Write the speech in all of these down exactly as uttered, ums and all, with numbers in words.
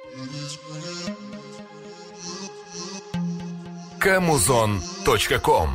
камузон точка ком.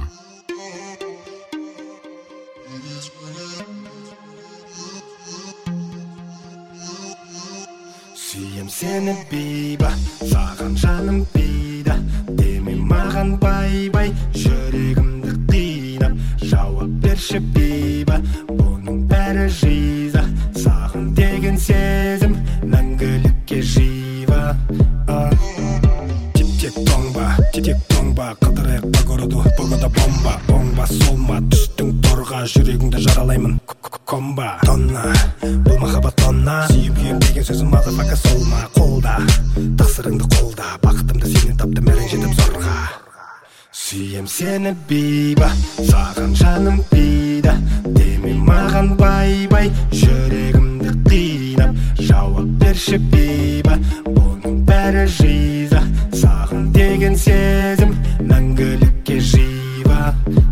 Сүйем сені бейба, саған жаным пида. Деме маған бай-бай, жүрегімді қинап. Жауап берші бейба, бұның бәрі жиза. Саған деген сезім, мәңгілікке жива. Тип-тек тоңба, тип-тек тоңба, қыдырайық по городу, погода бомба. Оңба, солма, түстің торға, жүрегіңді жаралаймын. Комба, тонна, бұл махаббат тонна. Сүйіп ем деген сөзім мазафака солма. Қолда, тақсырыңды қолда, бақытымды сенен таптым, әрең жетіп зорға. Сүйем сені бейба, саған жаным пида. Деме маған бай-бай, жүрегімді қинап. Жауап берші бейба, бұның бәрі жиза. Саған деген сезім, мәңгілікке жива.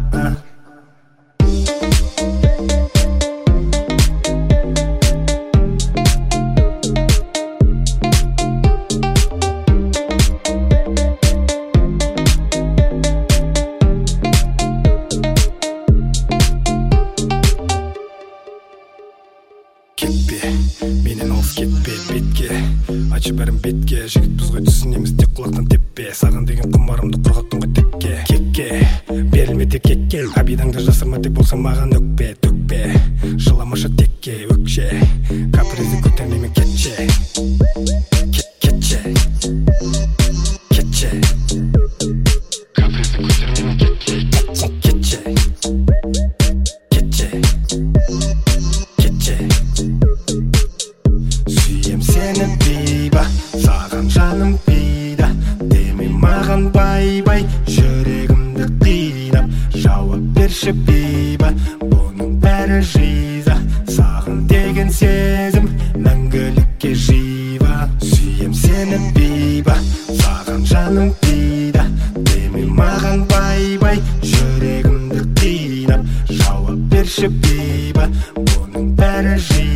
Ачы бәрін бетке, жігітпіз ғой түсінеміз тек құлақтан теппе. Саған деген құмарымды құрғаттың ғой текке. Кекке, берілме тек кекке. Абидаңды жасырма тек болса маған өкпе. Төкпе, жыламашы текке, өкше. Капризді көтермеймен кетше. Кетше, кетше. Капризді көтермеймен кетше. Кетше, кетше, кетше. Сүйем сені бейба, саған жаным пида. Деме маған бай-бай, жүрегімді қинап. Жауап берші бейба, бұның бәрі жиза. Саған деген сезім, мәңгілікке жива. Сүйем сені бейба, саған жаным пида. Деме маған бай-бай, жүрегімді қинап. Жауап берші бейба, бұның бәрі жиза.